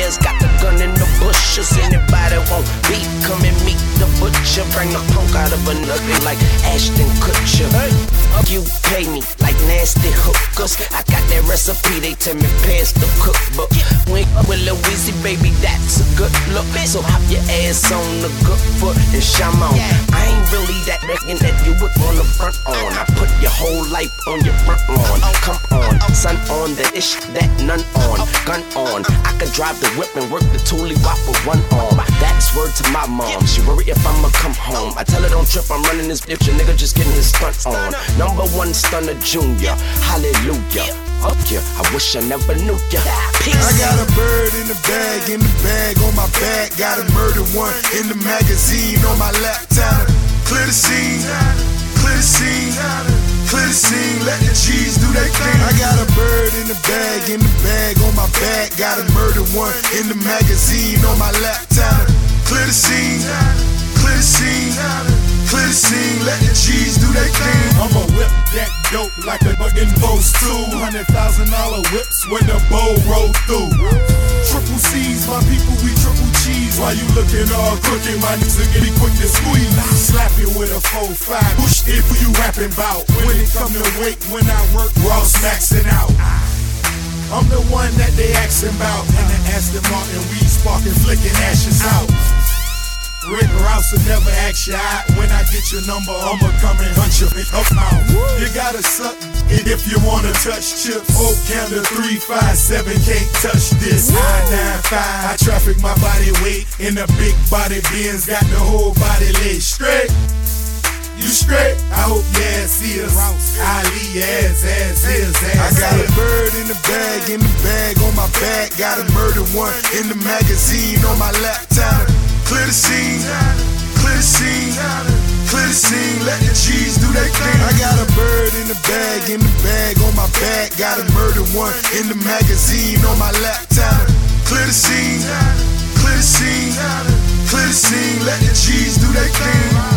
bears, got the gun in the bushes. Anybody want beat, come and meet the butcher. Bring the punk out of a nugget like Ashton Kutcher. You pay me like nasty hookers. I got that recipe, they tell me pass the cookbook. When with Lil Weezy, baby, that's a good look. So hop your ass on the good foot and shine on. I ain't really that nigga that you would wanna front on. I put your whole life on your front lawn. Come on, sun on, the ish that none on. Gun on, I could drive the whip and work the toolie wop with one arm. That's word to my mom, she worry if I'ma come home. I tell her don't trip, I'm running this bitch, your nigga just getting his stunt on. Number one stunner junior, hallelujah. Up ya, I wish I never knew ya. Peace. I got a bird in the bag on my back. Got a murder one in the magazine on my laptop. Clear the scene, clear the scene, clear the scene. Let the G's do their thing. I got a bird in the bag on my back. Got a murder one in the magazine on my laptop. Clear the scene, clear the scene, clear the scene. Let the G's do their thing. I'ma whip that dope like a buggin' post $200,000 whips when the bow roll through. Triple C's, my people, we triple cheese. While you looking all crooked, my niggas get it quick to squeeze. Slap you with a 4-5. Push it who you rapping about. When it come to weight, when I work, Ross maxing out. I'm the one that they asking about. And the Aston Martin, weed sparking, flicking ashes out. Rick Rouse will never ask you out. When I get your number, I'ma come and hunt your bitch up out. You gotta suck it if you wanna touch chips. Oak Canada 357 can't touch this. 995, I traffic my body weight in a big body Benz. Got the whole body laid straight. You straight? I hope your ass is. Ali ass is. I got a bird in the bag on my back. Got a murder one in the magazine on my laptop. Clear the scene, clear the scene, clear the scene. Let the G's do their thing. I got a bird in the bag on my back. Got a murder one in the magazine on my laptop. Clear the scene, clear the scene, clear the scene. Let the G's do their thing.